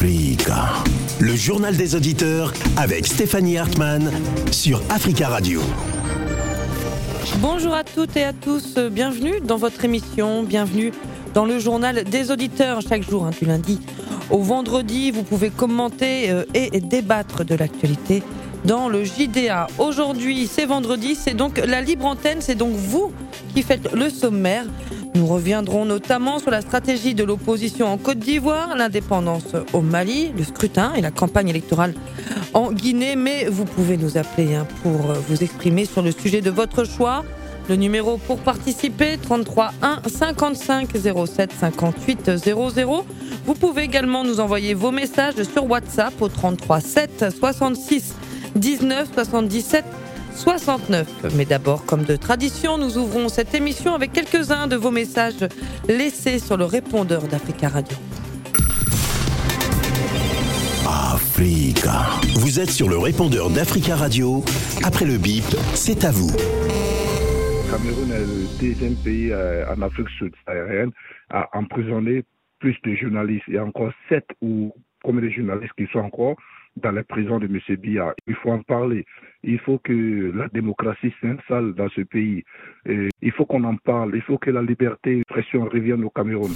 Africa. Le journal des auditeurs avec Stéphanie Hartmann sur Africa Radio. Bonjour à toutes et à tous, bienvenue dans votre émission, bienvenue dans le journal des auditeurs. Chaque jour, du lundi au vendredi, vous pouvez commenter et débattre de l'actualité dans le JDA. Aujourd'hui, c'est vendredi, c'est donc la libre antenne, c'est donc vous qui faites le sommaire. Nous reviendrons notamment sur la stratégie de l'opposition en Côte d'Ivoire, l'indépendance au Mali, le scrutin et la campagne électorale en Guinée. Mais vous pouvez nous appeler pour vous exprimer sur le sujet de votre choix. Le numéro pour participer, 33 1 55 07 58 00. Vous pouvez également nous envoyer vos messages sur WhatsApp au 33 7 66 19 77 69. Mais d'abord, comme de tradition, nous ouvrons cette émission avec quelques-uns de vos messages laissés sur le répondeur d'Africa Radio. Africa. Vous êtes sur le répondeur d'Africa Radio. Après le bip, c'est à vous. Le Cameroun est le deuxième pays en Afrique subsaharienne à emprisonner plus de journalistes. Il y a encore 7 ou combien de journalistes qui sont encore dans la prison de M. Biya. Il faut en parler. Il faut que la démocratie s'installe dans ce pays. Il faut qu'on en parle. Il faut que la liberté d'expression revienne au Cameroun.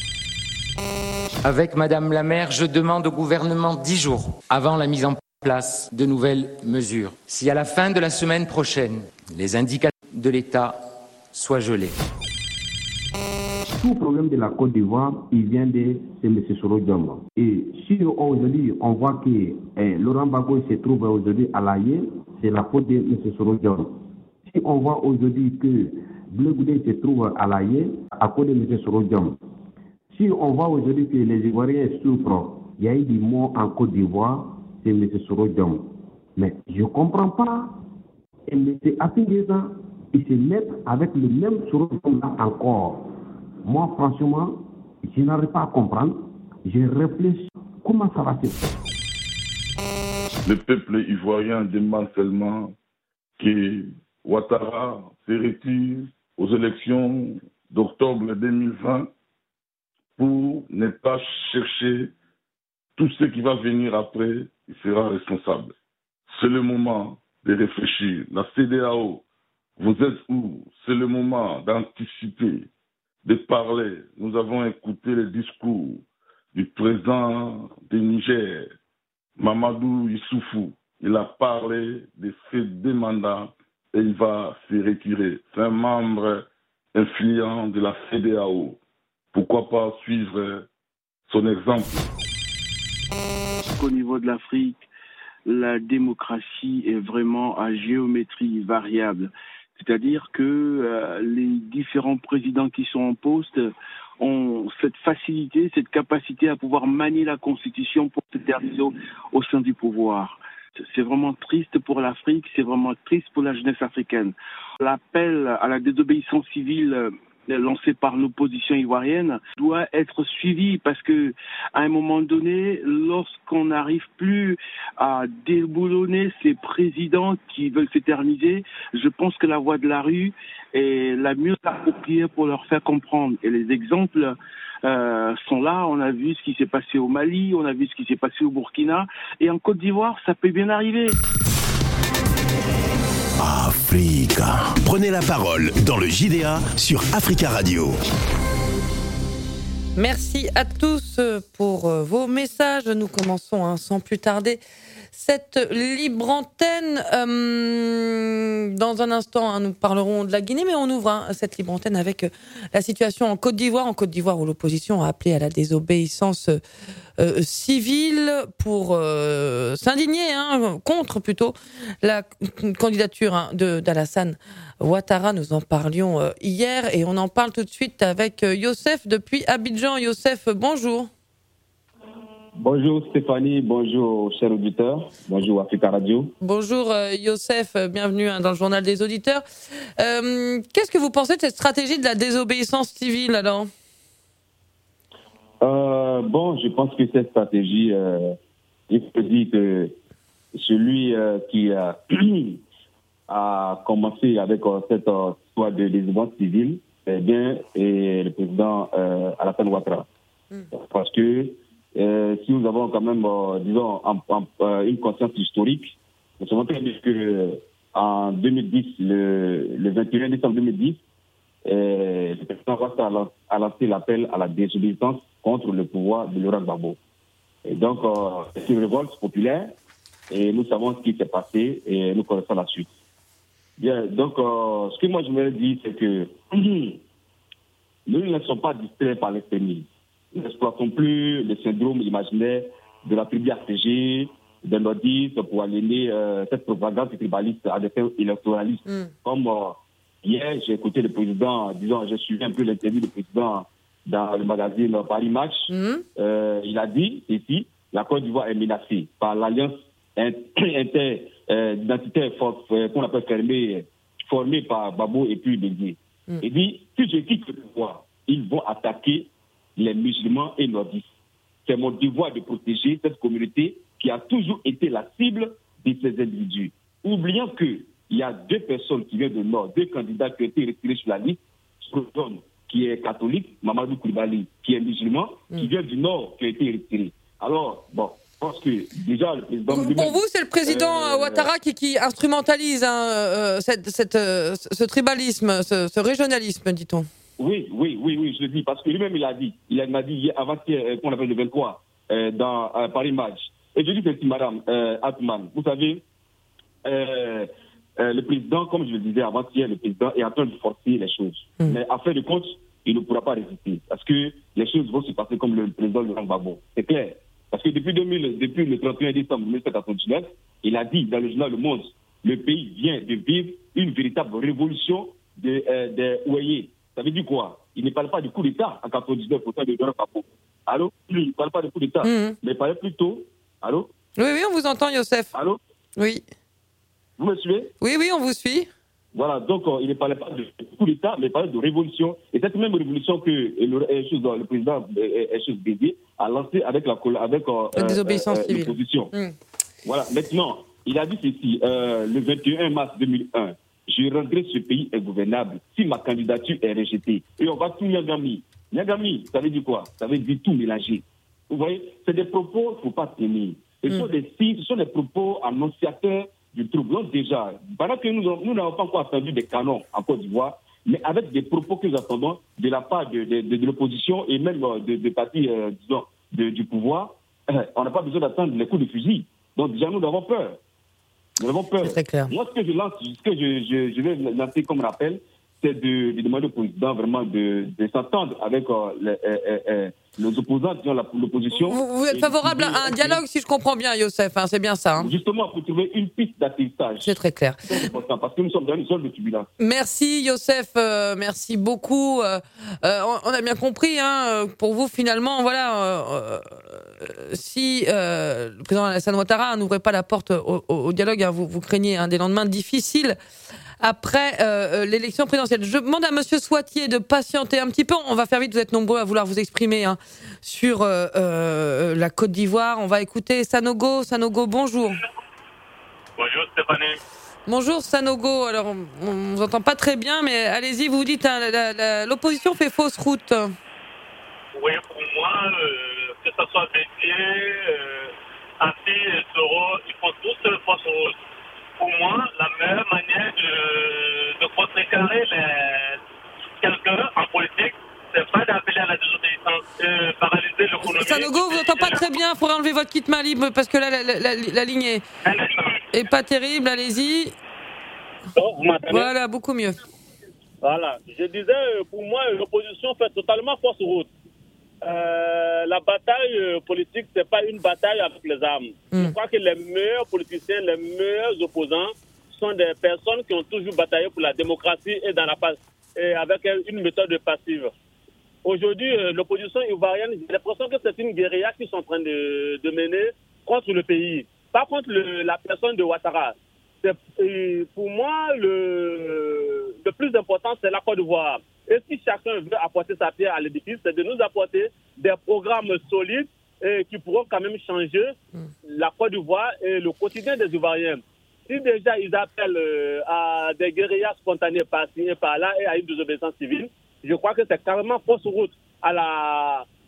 Avec Madame la maire, je demande au gouvernement 10 jours avant la mise en place de nouvelles mesures. Si à la fin de la semaine prochaine, les indicateurs de l'État soient gelés. Tout problème de la Côte d'Ivoire, il vient de M. Soro Diom. Et si aujourd'hui on voit que Laurent Gbagbo se trouve aujourd'hui à l'AIE, c'est la faute de M. Soro Diom. Si on voit aujourd'hui que Bleu Goudé se trouve à l'AIE, à cause de M. Soro Diom. Si on voit aujourd'hui que les Ivoiriens souffrent, il y a eu des morts en Côte d'Ivoire, c'est M. Soro Diom. Mais je ne comprends pas. Et M. Apingeza, il se met avec le même Soro Diom là encore. Moi, franchement, je n'arrive pas à comprendre. Je réfléchis. Comment ça va se faire? Le peuple ivoirien demande seulement que Ouattara se retire aux élections d'octobre 2020 pour ne pas chercher tout ce qui va venir après. Il sera responsable. C'est le moment de réfléchir. La CEDEAO, vous êtes où? C'est le moment d'anticiper, de parler. Nous avons écouté le discours du président du Niger, Mamadou Issoufou. Il a parlé de ses 2 mandats et il va se retirer. C'est un membre influent de la CEDEAO. Pourquoi pas suivre son exemple? Au niveau de l'Afrique, la démocratie est vraiment à géométrie variable. C'est-à-dire que les différents présidents qui sont en poste ont cette facilité, cette capacité à pouvoir manier la Constitution pour s'éterniser au sein du pouvoir. C'est vraiment triste pour l'Afrique, c'est vraiment triste pour la jeunesse africaine. L'appel à la désobéissance civile lancé par l'opposition ivoirienne doit être suivi parce que à un moment donné, lorsqu'on n'arrive plus à déboulonner ces présidents qui veulent s'éterniser, je pense que la voie de la rue est la mieux appropriée pour leur faire comprendre. Et les exemples sont là. On a vu ce qui s'est passé au Mali, on a vu ce qui s'est passé au Burkina, et en Côte d'Ivoire, ça peut bien arriver. Africa. Prenez la parole dans le JDA sur Africa Radio. Merci à tous pour vos messages. Nous commençons sans plus tarder cette libre antenne. Dans un instant, nous parlerons de la Guinée, mais on ouvre cette libre antenne avec la situation en Côte d'Ivoire. En Côte d'Ivoire, où l'opposition a appelé à la désobéissance civile pour s'indigner contre plutôt la candidature d'Alassane Ouattara. Nous en parlions hier et on en parle tout de suite avec Youssef depuis Abidjan. Youssef, bonjour. Bonjour Stéphanie, bonjour chers auditeurs, bonjour Africa Radio. Bonjour Youssef, bienvenue dans le journal des auditeurs. Qu'est-ce que vous pensez de cette stratégie de la désobéissance civile alors ? Je pense que cette stratégie, il faut dire que celui qui a commencé avec cette histoire de désobéissance civile, c'est bien le président Alassane Ouattara. Parce que si nous avons quand même, disons, une conscience historique, nous savons très bien qu'en 2010, le 21 décembre 2010, le président Ouattara a lancé l'appel à la désobéissance contre le pouvoir de Laurent Gbagbo. Et donc, c'est une révolte populaire et nous savons ce qui s'est passé et nous connaissons la suite. Bien, donc, ce que moi je voulais dire, c'est que nous ne sommes pas distraits par l'extrémisme. Nous n'exploitons plus le syndrome imaginaire de la tribu assiégée, des nordistes pour aliéner cette propagande tribaliste à des fins électoralistes. Comme hier, j'ai écouté le président, disons, j'ai suivi un peu l'interview du président dans le magazine Paris Match. Il a dit ici, la Côte d'Ivoire est menacée par l'alliance identitaire qu'on appelle formée par Gbagbo et puis Bédié. Il dit, si je quitte le pouvoir, ils vont attaquer les musulmans et nordistes. C'est mon devoir de protéger cette communauté qui a toujours été la cible de ces individus. Oublions qu'il y a 2 personnes qui viennent du Nord, 2 candidats qui ont été retirés sur la liste, Skodon, qui est catholique, Mamadou Koulibaly, qui est musulman, qui vient du Nord, qui a été retiré. Alors, bon, je pense que déjà le président... Pour vous, c'est le président Ouattara qui instrumentalise ce tribalisme, ce régionalisme, dit-on. Oui, je le dis, parce que lui-même, il m'a dit avant-hier, qu'on appelle le 23, dans Paris Match. Et je dis ceci, madame Atman, vous savez, le président, comme je le disais avant-hier, le président est en train de forcer les choses. Mais à fin de compte, il ne pourra pas résister, parce que les choses vont se passer comme le président Laurent Gbagbo. C'est clair. Parce que depuis le 31 décembre 1999, il a dit dans le journal Le Monde, le pays vient de vivre une véritable révolution des Ouayés. Ça veut dire quoi? Il ne parle pas du coup d'État en 99 au sein de Laurent Gbagbo. Allô? Il ne parle pas du coup d'État, mais il parlait plutôt... Allô? Oui, on vous entend, Youssef. Allô? Oui. Vous me suivez? Oui, on vous suit. Voilà, donc il ne parlait pas de coup d'État, mais il parlait de révolution. Et cette même révolution que le président Bédié a lancée avec la désobéissance civile. L'opposition. Voilà, maintenant, il a dit ceci, le 21 mars 2001, je rendrai ce pays ingouvernable si ma candidature est rejetée. Et on va tout Nyagami. Nyagami, ça veut dire quoi? Ça veut dire tout mélanger. Vous voyez, c'est des propos qu'il ne faut pas tenir. Ce sont des propos annonciateurs du trouble. Donc déjà, pendant que nous n'avons pas encore entendu des canons en Côte d'Ivoire, mais avec des propos que nous attendons de la part de l'opposition et même des partis du pouvoir, on n'a pas besoin d'attendre les coups de fusil. Donc déjà, nous avons peur. C'est très clair. Moi, ce que je vais lancer comme rappel, c'est de demander au président vraiment de s'entendre avec les opposants, disons, l'opposition. Vous êtes favorable à un dialogue, si je comprends bien, Youssef, hein, c'est bien ça. Justement, pour trouver une piste d'atterrissage. C'est très clair. C'est important, parce que nous sommes dans une zone de turbulence. Merci, Youssef, merci beaucoup. On a bien compris, hein, pour vous, finalement, voilà, si le président Alassane Ouattara n'ouvrait pas la porte au dialogue, hein, vous craignez des lendemains difficiles après l'élection présidentielle. Je demande à Monsieur Swatier de patienter un petit peu. On va faire vite, vous êtes nombreux à vouloir vous exprimer sur la Côte d'Ivoire. On va écouter Sanogo. Sanogo, bonjour. Bonjour Stéphanie. Bonjour Sanogo. Alors, on ne vous entend pas très bien, mais allez-y, vous dites, l'opposition fait fausse route. Oui, pour moi, que ce soit Bédié, Assis et Soro, ils font tous fausse route. Pour moi, la meilleure manière de contrecarrer quelqu'un en politique, c'est pas d'appeler à la désobéissance, paralyser l'économie. Sanogo, vous n'entendez pas très bien, il faudrait enlever votre kit main libre parce que là, la ligne est pas terrible, allez-y. Oh, vous m'entendez? Voilà, beaucoup mieux. Voilà, je disais, pour moi, l'opposition fait totalement fausse route. La bataille politique, c'est pas une bataille avec les armes. Je crois que les meilleurs politiciens, les meilleurs opposants sont des personnes qui ont toujours bataillé pour la démocratie et avec une méthode passive. Aujourd'hui, l'opposition ivoirienne, j'ai l'impression que c'est une guérilla qu'ils sont en train de mener contre le pays, pas contre la personne de Ouattara. Pour moi, le plus important, c'est la Côte d'Ivoire. Et si chacun veut apporter sa pierre à l'édifice, c'est de nous apporter des programmes solides qui pourront quand même changer la Côte d'Ivoire et le quotidien des Ivoiriens. Si déjà ils appellent à des guérillas spontanées par-ci et par-là et à une désobéissance civile, je crois que c'est carrément fausse route à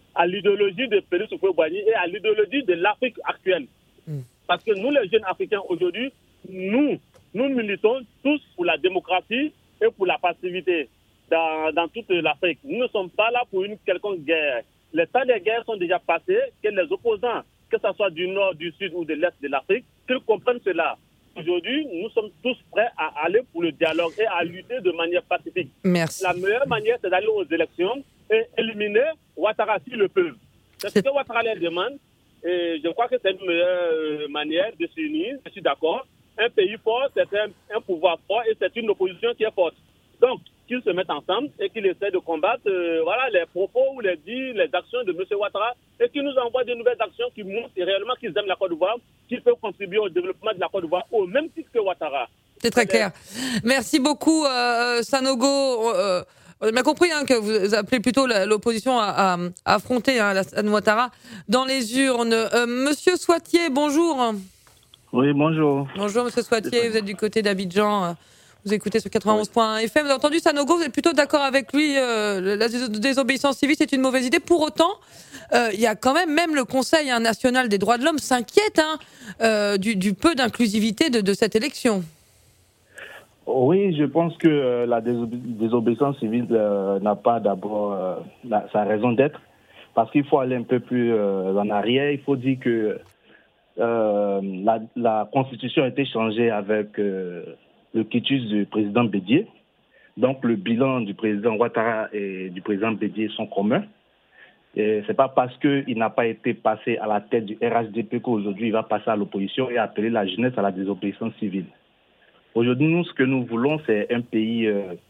à l'idéologie de Félix Houphouët-Boigny et à l'idéologie de l'Afrique actuelle. Parce que nous, les jeunes Africains, aujourd'hui, nous militons tous pour la démocratie et pour la passivité dans toute l'Afrique. Nous ne sommes pas là pour une quelconque guerre. Les temps des guerres sont déjà passés, que les opposants, que ce soit du nord, du sud ou de l'est de l'Afrique, qu'ils comprennent cela. Aujourd'hui, nous sommes tous prêts à aller pour le dialogue et à lutter de manière pacifique. Merci. La meilleure manière, c'est d'aller aux élections et éliminer Ouattara s'ils le peuvent. C'est ce que Ouattara leur demande. Et je crois que c'est une meilleure manière de s'unir. Je suis d'accord. Un pays fort, c'est un pouvoir fort et c'est une opposition qui est forte. Donc, qu'ils se mettent ensemble et qu'ils essaient de combattre les propos ou les dits, les actions de M. Ouattara et qu'ils nous envoient de nouvelles actions qui montrent réellement qu'ils aiment la Côte d'Ivoire, qu'ils peuvent contribuer au développement de la Côte d'Ivoire au même titre que Ouattara. C'est très clair. Merci beaucoup, Sanogo. On a bien compris que vous appelez plutôt l'opposition à affronter Alassane Ouattara dans les urnes. Monsieur Soitier, bonjour. Oui, bonjour. Bonjour, Monsieur Soitier. Vous êtes du côté d'Abidjan. Vous écoutez sur 91.1 FM. Vous avez entendu Sanogo, vous êtes plutôt d'accord avec lui. La désobéissance civile, c'est une mauvaise idée. Pour autant, il y a quand même le Conseil national des droits de l'homme s'inquiète du peu d'inclusivité de cette élection. Oui, je pense que la désobéissance civile n'a pas d'abord sa raison d'être, parce qu'il faut aller un peu plus en arrière. Il faut dire que la Constitution a été changée avec le quitus du président Bédié. Donc le bilan du président Ouattara et du président Bédié sont communs. Et c'est pas parce qu'il n'a pas été passé à la tête du RHDP qu'aujourd'hui il va passer à l'opposition et appeler la jeunesse à la désobéissance civile. Aujourd'hui, nous, ce que nous voulons, c'est un pays,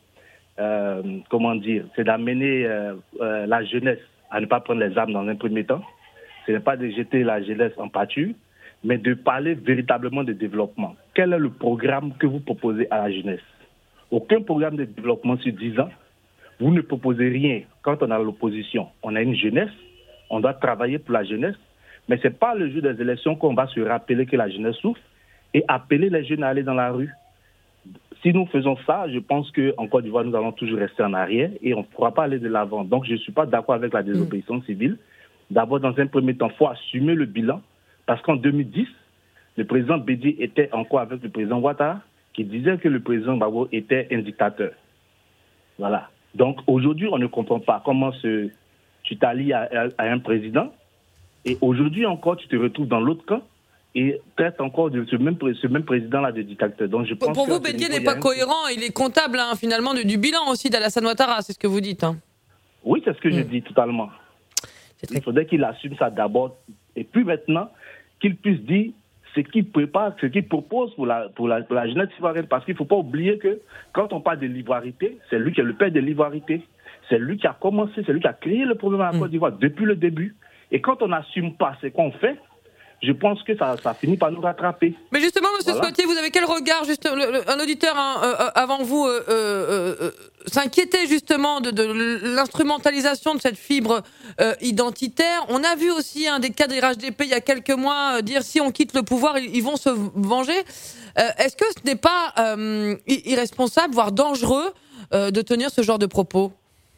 c'est d'amener la jeunesse à ne pas prendre les armes dans un premier temps. Ce n'est pas de jeter la jeunesse en pâture, mais de parler véritablement de développement. Quel est le programme que vous proposez à la jeunesse? Aucun programme de développement sur 10 ans. Vous ne proposez rien quand on est à l'opposition. On a une jeunesse, on doit travailler pour la jeunesse, mais ce n'est pas le jour des élections qu'on va se rappeler que la jeunesse souffre et appeler les jeunes à aller dans la rue. Si nous faisons ça, je pense qu'en Côte d'Ivoire, nous allons toujours rester en arrière et on ne pourra pas aller de l'avant. Donc, je ne suis pas d'accord avec la désobéissance civile. D'abord, dans un premier temps, il faut assumer le bilan. Parce qu'en 2010, le président Bédié était encore avec le président Ouattara, qui disait que le président Gbagbo était un dictateur. Voilà. Donc, aujourd'hui, on ne comprend pas comment tu t'allies à un président et aujourd'hui encore, tu te retrouves dans l'autre camp et traite encore de ce même président-là de dictateur. Donc, je pense pour vous, Bédié n'est pas cohérent, il est comptable finalement du bilan aussi d'Alassane Ouattara, c'est ce que vous dites. Oui, c'est ce que je dis totalement. Il faudrait qu'il assume ça d'abord et puis maintenant qu'il puisse dire ce qu'il prépare, ce qu'il propose pour la jeunesse ivoirienne. Parce qu'il ne faut pas oublier que quand on parle de l'ivoirité, c'est lui qui est le père de l'ivoirité. C'est lui qui a commencé, c'est lui qui a créé le problème à la Côte d'Ivoire depuis le début. Et quand on n'assume pas ce qu'on fait, je pense que ça finit par nous rattraper. Mais justement, Monsieur Soitier, vous avez quel regard un auditeur avant vous s'inquiétait justement de l'instrumentalisation de cette fibre identitaire. On a vu aussi des cas des RHDP il y a quelques mois dire si on quitte le pouvoir, ils vont se venger. Est-ce que ce n'est pas irresponsable, voire dangereux, de tenir ce genre de propos ?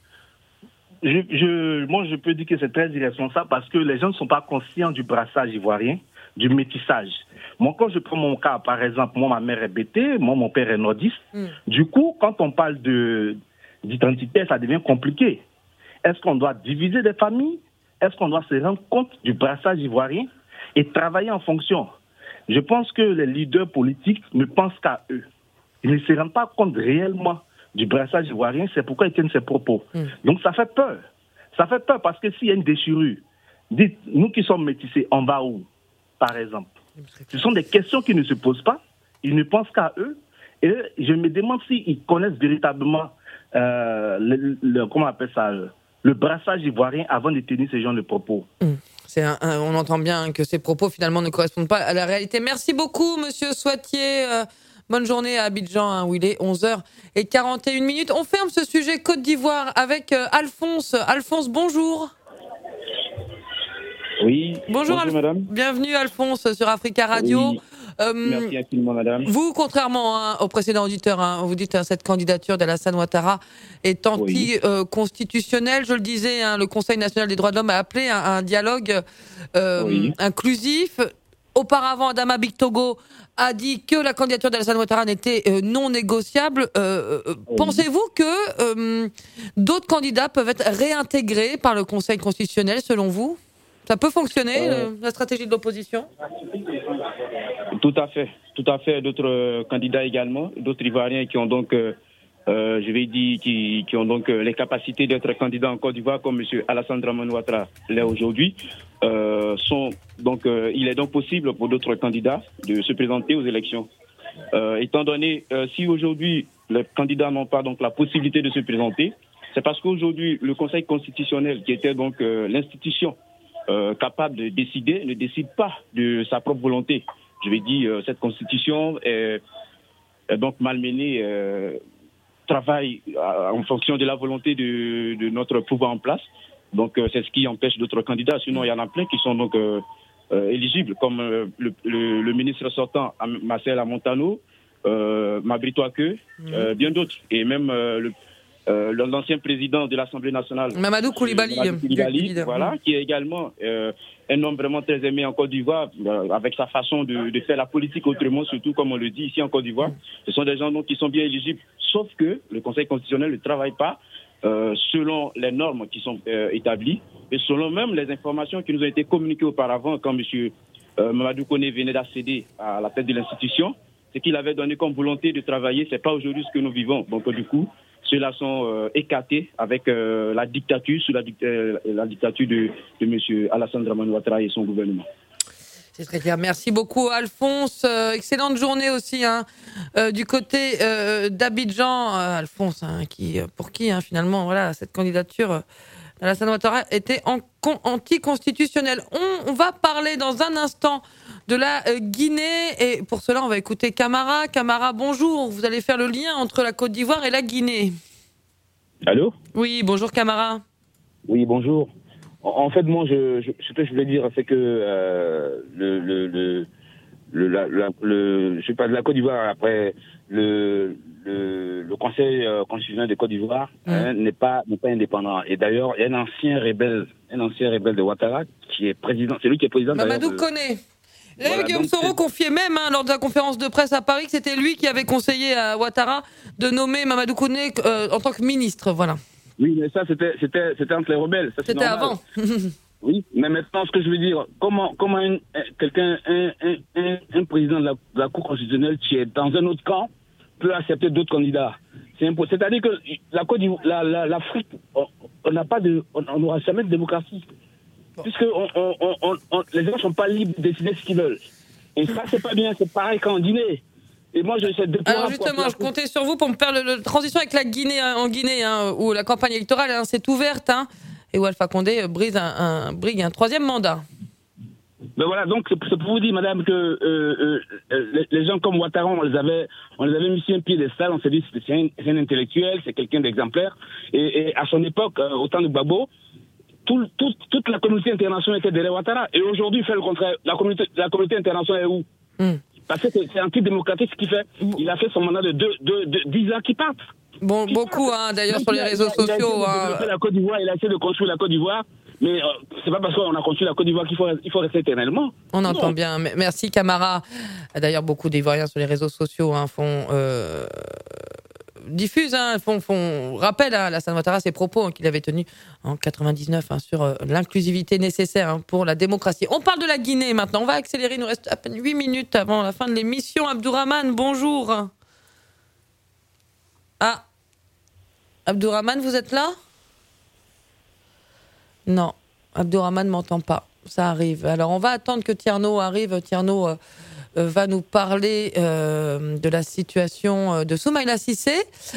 Moi, je peux dire que c'est très irresponsable parce que les gens ne sont pas conscients du brassage ivoirien, du métissage. Moi, quand je prends mon cas, par exemple, moi, ma mère est bété, moi, mon père est nordiste. Du coup, quand on parle d'identité, ça devient compliqué. Est-ce qu'on doit diviser des familles? Est-ce qu'on doit se rendre compte du brassage ivoirien et travailler en fonction? Je pense que les leaders politiques ne pensent qu'à eux. Ils ne se rendent pas compte réellement du brassage ivoirien, c'est pourquoi ils tiennent ces propos. Donc ça fait peur. Ça fait peur parce que s'il y a une déchirure, dites, nous qui sommes métissés, on va où, par exemple? Ce sont des questions qui ne se posent pas, ils ne pensent qu'à eux, et je me demande s'ils connaissent véritablement, comment on appelle ça, le brassage ivoirien avant de tenir ce genre de propos. On entend bien que ces propos finalement ne correspondent pas à la réalité. Merci beaucoup, Monsieur Soitier. Bonne journée à Abidjan, où il est 11h41. On ferme ce sujet Côte d'Ivoire avec Alphonse. Alphonse, bonjour. Oui. Bonjour madame. Bienvenue Alphonse sur Africa Radio. Oui. Merci infiniment, madame. Vous, contrairement au précédent auditeur, vous dites cette candidature d'Alassane Ouattara est anti-constitutionnelle. Je le disais, le Conseil national des droits de l'homme a appelé un dialogue inclusif. Auparavant, Adama Bictogo a dit que la candidature d'Alassane Ouattara n'était non négociable. Pensez-vous que d'autres candidats peuvent être réintégrés par le Conseil constitutionnel, selon vous ? Ça peut fonctionner, la stratégie de l'opposition ? Tout à fait. D'autres candidats également, d'autres Ivoiriens qui ont donc, qui ont donc les capacités d'être candidats en Côte d'Ivoire, comme M. Alassane Dramane Ouattara l'est aujourd'hui. Il est donc possible pour d'autres candidats de se présenter aux élections. Étant donné, si aujourd'hui les candidats n'ont pas donc la possibilité de se présenter, c'est parce qu'aujourd'hui le Conseil constitutionnel, qui était donc l'institution capable de décider, ne décide pas de sa propre volonté. Cette constitution est donc malmenée, travaille en fonction de la volonté de notre pouvoir en place. Donc c'est ce qui empêche d'autres candidats. Sinon, il y en a plein qui sont donc éligibles, comme le ministre sortant, Marcel Amontano, Mabrito Ake, bien d'autres. Et même l'ancien président de l'Assemblée nationale, Mamadou Koulibaly, qui est également un homme vraiment très aimé en Côte d'Ivoire, avec sa façon de faire la politique autrement, surtout comme on le dit ici en Côte d'Ivoire. Ce sont des gens donc, qui sont bien éligibles, sauf que le Conseil constitutionnel ne travaille pas selon les normes qui sont établies et selon même les informations qui nous ont été communiquées auparavant quand M. Mamadou Koné venait d'accéder à la tête de l'institution. Ce qu'il avait donné comme volonté de travailler, c'est pas aujourd'hui ce que nous vivons. Donc du coup, ceux-là sont écartés avec la dictature, sous la dictature de M. Alassane Dramane Ouattara et son gouvernement. C'est très clair. Merci beaucoup, Alphonse. Excellente journée aussi du côté d'Abidjan. Alphonse, pour qui finalement, voilà, cette candidature d'Alassane Ouattara était anticonstitutionnelle. On va parler dans un instant de la Guinée et pour cela, on va écouter Camara. Camara, bonjour. Vous allez faire le lien entre la Côte d'Ivoire et la Guinée. Allô ? Oui, bonjour Camara. Oui, bonjour. En fait, moi, ce que je voulais dire, c'est que je parle de la Côte d'Ivoire. Après, le Conseil constitutionnel de Côte d'Ivoire n'est pas indépendant. Et d'ailleurs, il y a un ancien rebelle de Ouattara qui est président. C'est lui qui est président. Mamadou Koné. D'ailleurs, Guillaume Soro confiait même lors de la conférence de presse à Paris que c'était lui qui avait conseillé à Ouattara de nommer Mamadou Koné en tant que ministre. Voilà. Oui, mais ça, c'était entre les rebelles. Ça, c'était avant. Oui, mais maintenant, ce que je veux dire, comment un président de la Cour constitutionnelle qui est dans un autre camp peut accepter d'autres candidats? C'est impossible. C'est-à-dire que la Côte d'Ivoire, l'Afrique, on n'aura jamais de démocratie. Puisque les gens ne sont pas libres de décider ce qu'ils veulent. Et ça, c'est pas bien. C'est pareil qu'en Guinée. Et moi, alors justement, je comptais sur vous pour me faire la transition avec la Guinée, en Guinée, où la campagne électorale s'est ouverte, et où Alpha Condé brigue un troisième mandat. Ben voilà, donc c'est pour vous dire, madame, que les gens comme Ouattara, on les avait mis sur un piédestal, on s'est dit c'est un intellectuel, c'est quelqu'un d'exemplaire. Et à son époque, au temps de Gbagbo, toute la communauté internationale était derrière Ouattara. Et aujourd'hui, il fait le contraire. La communauté internationale est où? Parce que c'est antidémocratique ce qu'il fait. Il a fait son mandat de 10 ans qui part. Bon, beaucoup, d'ailleurs, sur les réseaux sociaux. Il a essayé de construire la Côte d'Ivoire, mais c'est pas parce qu'on a construit la Côte d'Ivoire qu'il faut rester éternellement. On entend bien. Merci, Camara. D'ailleurs, beaucoup d'Ivoiriens sur les réseaux sociaux diffusent, font rappel à Alassane Ouattara ses propos qu'il avait tenus en 99 sur l'inclusivité nécessaire pour la démocratie. On parle de la Guinée maintenant. On va accélérer. Il nous reste à peine 8 minutes avant la fin de l'émission. Abdourahmane, bonjour. Abdourahmane, vous êtes là ? Non, Abdourahmane ne m'entend pas. Ça arrive. Alors, on va attendre que Tierno arrive. Tierno va nous parler de la situation de Soumaïla Cissé.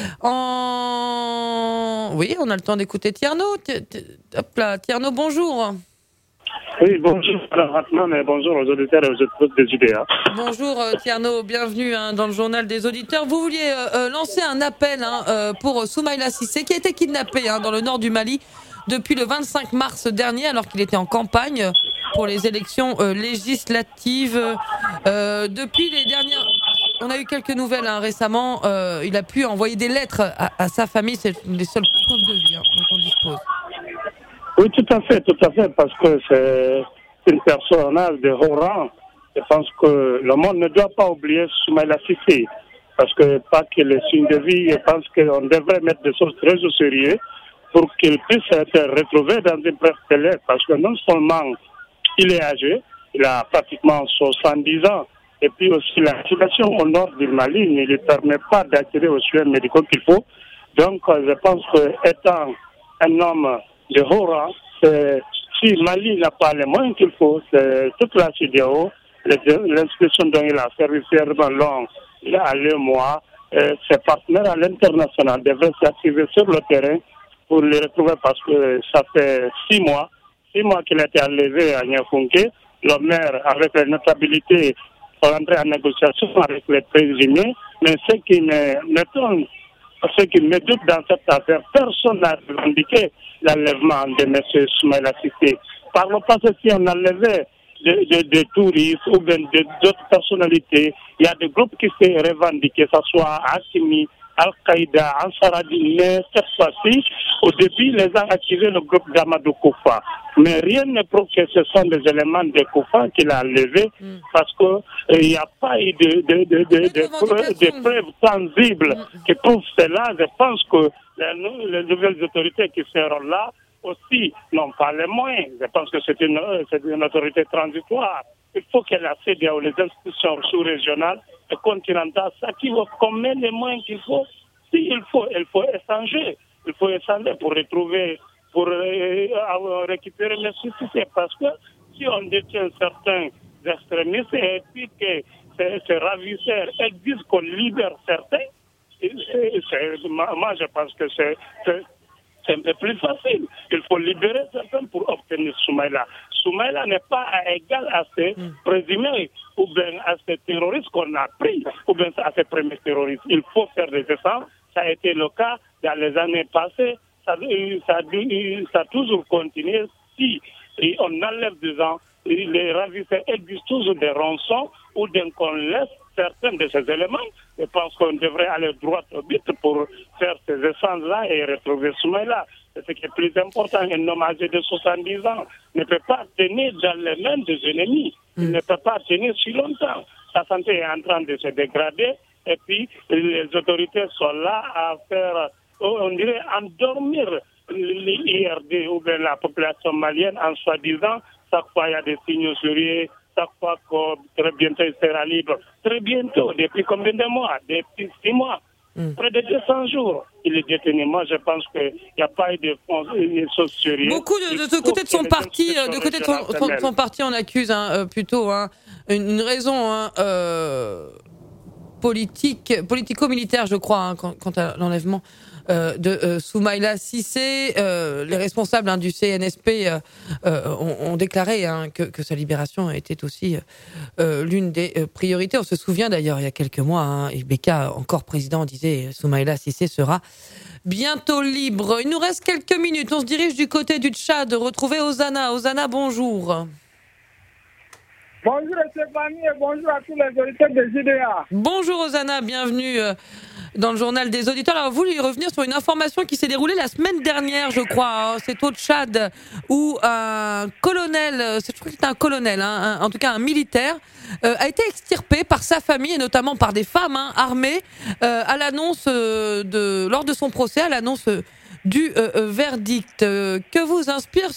Oui, on a le temps d'écouter Tierno. Hop là, Tierno, bonjour. Oui, bonjour Madame Hartmann et bonjour aux auditeurs et aux auditrices des UDA. Bonjour Tierno, bienvenue dans le journal des auditeurs. Vous vouliez lancer un appel pour Soumaïla Cissé qui a été kidnappé dans le nord du Mali depuis le 25 mars dernier alors qu'il était en campagne pour les élections législatives. Depuis les dernières... On a eu quelques nouvelles récemment. Il a pu envoyer des lettres à sa famille. C'est les seules preuves de vie dont on dispose. Oui, tout à fait, parce que c'est une personnage de haut rang. Je pense que le monde ne doit pas oublier Soumaïla Cissé, parce que pas que les signes de vie, je pense qu'on devrait mettre des choses très au sérieux pour qu'il puisse être retrouvé dans une presse télé, parce que non seulement il est âgé, il a pratiquement 70 ans, et puis aussi la situation au nord du Mali ne lui permet pas d'accéder aux soins médicaux qu'il faut. Donc je pense qu'étant un homme de haut rang, si Mali n'a pas les moyens qu'il faut, c'est toute la CEDEAO, l'institution dont il a servi tellement long, il a allé moi, ses partenaires à l'international devraient s'activer sur le terrain pour les retrouver, parce que ça fait 6 mois qu'il a été enlevé à Niafunké. Le maire, avec la notabilité, est rentré en négociation avec les présumés, mais ce qui me doute dans cette affaire, personne n'a revendiqué l'enlèvement de M. Soumaïla Cissé. Par le passé, si on enlevait des touristes ou bien d'autres personnalités, il y a des groupes qui se revendiquent, que ce soit Assimi, Al-Qaïda, Ansaradi, mais cette fois-ci, au début, les a activé le groupe d'Amadou Koufa. Mais rien ne prouve que ce sont des éléments de Koufa qu'il a enlevés, parce qu'il n'y a pas eu de preuves tangibles qui prouvent cela. Je pense que les nouvelles autorités qui seront là aussi n'ont pas les moyens. Je pense que c'est une autorité transitoire. Il faut que la CEDEAO, les institutions sous-régionales et continentales s'activent comme les moyens qu'il faut. S'il faut, il faut échanger. Il faut échanger pour retrouver, pour récupérer les sociétés. Parce que si on détient certains extrémistes et puis que ces ravisseurs exigent qu'on libère certains, moi je pense que c'est un peu plus facile. Il faut libérer certains pour obtenir Soumaïla. Soumaïla n'est pas égal à ces présumés ou bien à ces terroristes qu'on a pris ou bien à ces premiers terroristes. Il faut faire des efforts. Ça a été le cas dans les années passées. Ça a toujours continué. Si on enlève des gens, les ravisseurs exigent toujours des rançons ou bien qu'on laisse certains de ces éléments. Je pense qu'on devrait aller droit au but pour faire ces échanges-là et retrouver Soumaïla. C'est ce qui est plus important. Un homme âgé de 70 ans ne peut pas tenir dans les mains des ennemis. Il ne peut pas tenir si longtemps. Sa santé est en train de se dégrader et puis les autorités sont là à faire, on dirait, endormir les IRD ou bien la population malienne en soi-disant, chaque fois il y a des signaux sérieux, chaque fois que très bientôt il sera libre. Très bientôt, depuis combien de mois? Depuis 6 mois. Près de 200 jours, il est détenu. Moi, je pense qu'il n'y a pas eu de choses sérieuses. Beaucoup de côté de son parti, son parti, on accuse plutôt une raison politico-militaire, je crois, quant à l'enlèvement de Soumaïla Cissé. Les responsables du CNSP ont déclaré que sa libération était aussi l'une des priorités. On se souvient d'ailleurs, il y a quelques mois, Ibeka, encore président, disait Soumaïla Cissé sera bientôt libre. Il nous reste quelques minutes. On se dirige du côté du Tchad, retrouver Ozana. Ozana, bonjour. Bonjour Stéphanie et bonjour à tous les auditeurs de JDA. Bonjour Ozana, bienvenue dans le journal des auditeurs. Alors, vous voulez revenir sur une information qui s'est déroulée la semaine dernière, je crois. C'est au Tchad où un colonel, je crois que c'était un colonel, en tout cas un militaire, a été extirpé par sa famille et notamment par des femmes armées à l'annonce lors de son procès, à l'annonce du verdict. Que vous inspire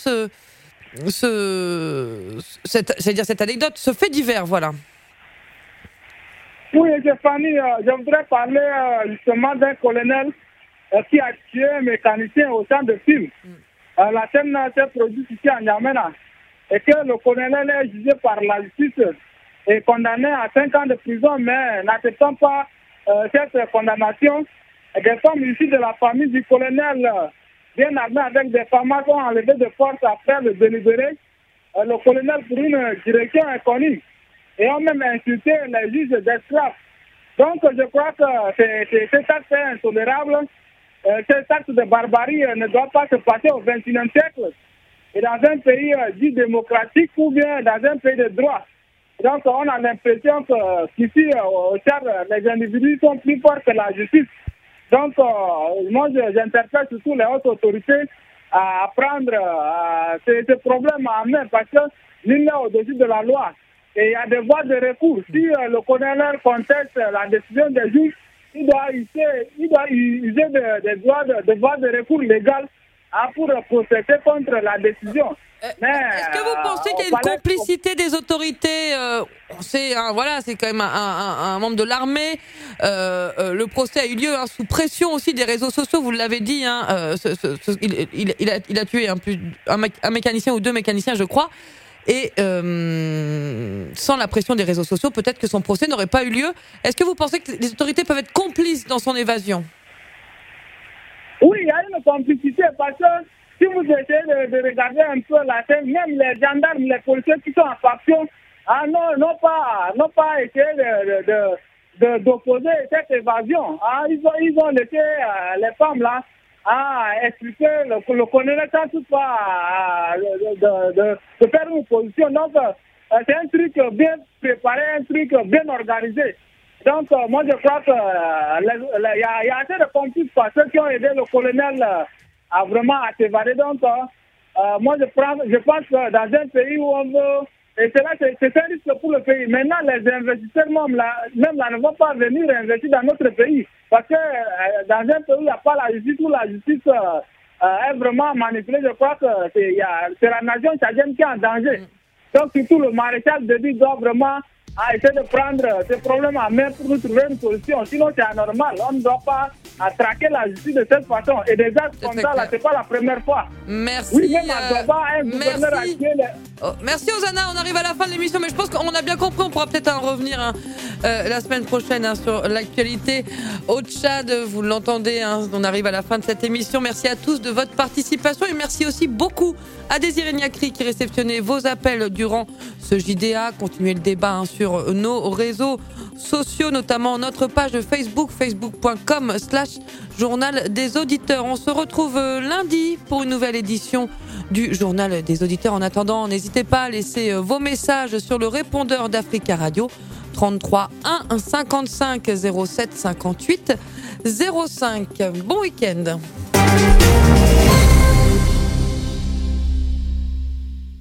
cette anecdote, ce fait divers, voilà. Oui, Stéphanie, je voudrais parler justement d'un colonel qui a tué un mécanicien au champ de film. La scène s'est produite ici à N'Djamena et que le colonel est jugé par la justice et condamné à 5 ans de prison, mais n'acceptant pas cette condamnation, des femmes issues de la famille du colonel bien armées avec des femmes qui ont enlevé de force après le délibéré le colonel pour une direction inconnue et ont même insulté les juges d'esclaves. Donc je crois que cet acte est intolérable. Cet acte de barbarie ne doit pas se passer au XXIe siècle. est dans un pays dit démocratique ou bien dans un pays de droit. Donc, on a l'impression qu'ici, au Tchad, les individus sont plus forts que la justice. Donc, moi, j'interpelle surtout les hautes autorités à prendre ces problèmes en main parce que nul n'est au-dessus de la loi. Et il y a des voies de recours. Si le colonel conteste la décision des juges, il doit user des voies de recours légales pour procéder contre la décision. Est-ce que vous pensez qu'il y a une complicité des autorités c'est quand même un membre de l'armée. Le procès a eu lieu sous pression aussi des réseaux sociaux. Vous l'avez dit. Il a tué un mécanicien ou 2 mécaniciens, je crois. Et sans la pression des réseaux sociaux, peut-être que son procès n'aurait pas eu lieu. Est-ce que vous pensez que les autorités peuvent être complices dans son évasion? Oui, il y a une complicité parce que si vous essayez de regarder un peu la scène, même les gendarmes, les policiers qui sont en faction, n'ont pas essayé d'opposer cette évasion. Ils ont laissé les femmes là expliquer le colonel sans toutefois de faire une opposition. Donc, c'est un truc bien préparé, un truc bien organisé. Donc, moi, je crois qu'il y a assez de complices par ceux qui ont aidé le colonel à vraiment s'évader. Donc, moi, je pense que dans un pays où on veut... Et c'est un risque pour le pays. Maintenant, les investisseurs même là, ne vont pas venir investir dans notre pays. Parce que dans un pays où il n'y a pas la justice, où la justice est vraiment manipulée, je crois que c'est la nation tchadienne qui est en danger. Donc, surtout le maréchal de Dieu doit vraiment essayer de prendre ces problèmes en main pour nous trouver une solution. Sinon, c'est anormal. On ne doit pas traquer la justice de cette façon. Et des actes comme ça, là, c'est pas la première fois. Merci. Oui, même à Doba, un gouverneur a tué merci, Hosanna. On arrive à la fin de l'émission, mais je pense qu'on a bien compris. On pourra peut-être en revenir la semaine prochaine sur l'actualité au Tchad. Vous l'entendez, on arrive à la fin de cette émission. Merci à tous de votre participation et merci aussi beaucoup à Désiré Niakri qui réceptionnait vos appels durant ce JDA. Continuez le débat sur nos réseaux sociaux, notamment notre page de Facebook, facebook.com/journal des auditeurs. On se retrouve lundi pour une nouvelle édition du Journal des auditeurs. En attendant, n'hésitez pas à laisser vos messages sur le répondeur d'Africa Radio 33 1 55 07 58 05. Bon week-end.